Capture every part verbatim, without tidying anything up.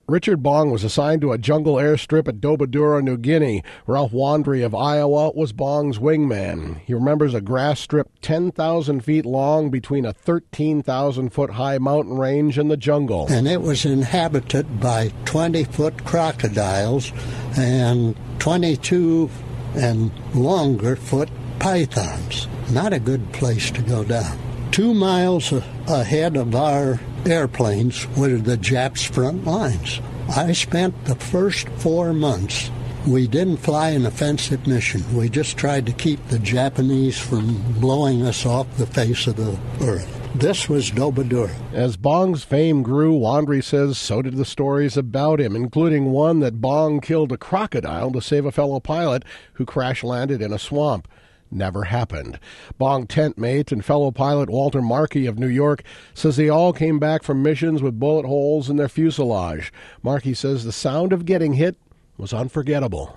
Richard Bong was assigned to a jungle airstrip at Dobodura, New Guinea. Ralph Wandry of Iowa was Bong's wingman. He remembers a grass strip ten thousand feet long between a thirteen thousand foot high mountain range and the jungle. And it was inhabited by twenty-foot crocodiles and twenty-two and longer foot pythons. Not a good place to go down. Two miles ahead of our airplanes were the Japs' front lines. I spent the first four months. We didn't fly an offensive mission. We just tried to keep the Japanese from blowing us off the face of the earth. This was Dobodura. As Bong's fame grew, Wandry says so did the stories about him, including one that Bong killed a crocodile to save a fellow pilot who crash-landed in a swamp. Never happened. Bong tent mate and fellow pilot Walter Markey of New York says they all came back from missions with bullet holes in their fuselage. Markey says the sound of getting hit was unforgettable.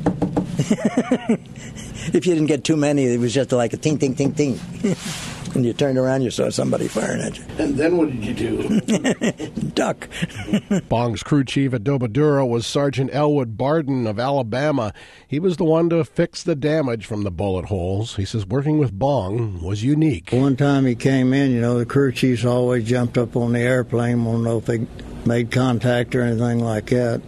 If you didn't get too many, it was just like a ting, ting, ting, ting. And you turned around, you saw somebody firing at you. And then what did you do? Duck. Bong's crew chief at Dobodura was Sergeant Elwood Barden of Alabama. He was the one to fix the damage from the bullet holes. He says working with Bong was unique. One time he came in, you know, the crew chiefs always jumped up on the airplane, won't know if they made contact or anything like that.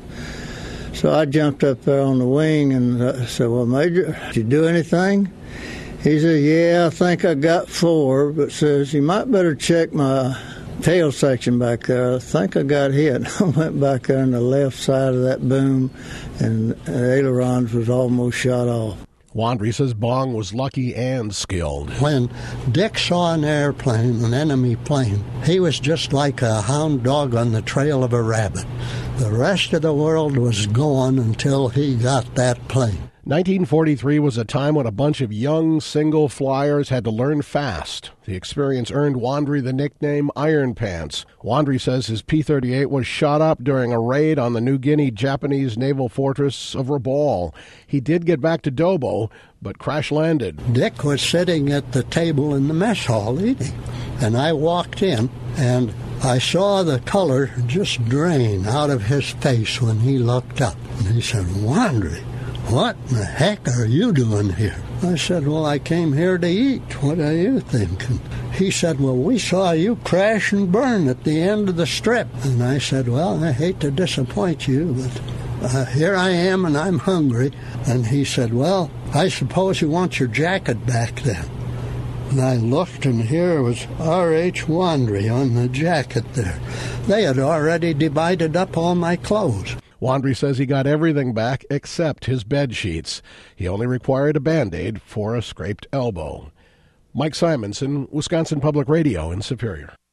So I jumped up there on the wing and uh, said, well, Major, did you do anything? He said, yeah, I think I got four, but says, you might better check my tail section back there. I think I got hit. I went back there on the left side of that boom, and the ailerons was almost shot off. Wandry says Bong was lucky and skilled. When Dick saw an airplane, an enemy plane, he was just like a hound dog on the trail of a rabbit. The rest of the world was gone until he got that plane. nineteen forty-three was a time when a bunch of young single flyers had to learn fast. The experience earned Wandry the nickname Iron Pants. Wandry says his P thirty-eight was shot up during a raid on the New Guinea Japanese naval fortress of Rabaul. He did get back to Dobo, but crash-landed. Dick was sitting at the table in the mess hall eating, and I walked in, and I saw the color just drain out of his face when he looked up. And he said, Wandry, what in the heck are you doing here? I said, well, I came here to eat. What are you thinking? He said, well, we saw you crash and burn at the end of the strip. And I said, well, I hate to disappoint you, but uh, here I am and I'm hungry. And he said, well, I suppose you want your jacket back then. And I looked, and here was R H Wandry on the jacket there. They had already divided up all my clothes. Wandry says he got everything back except his bed sheets. He only required a Band-Aid for a scraped elbow. Mike Simonson, Wisconsin Public Radio in Superior.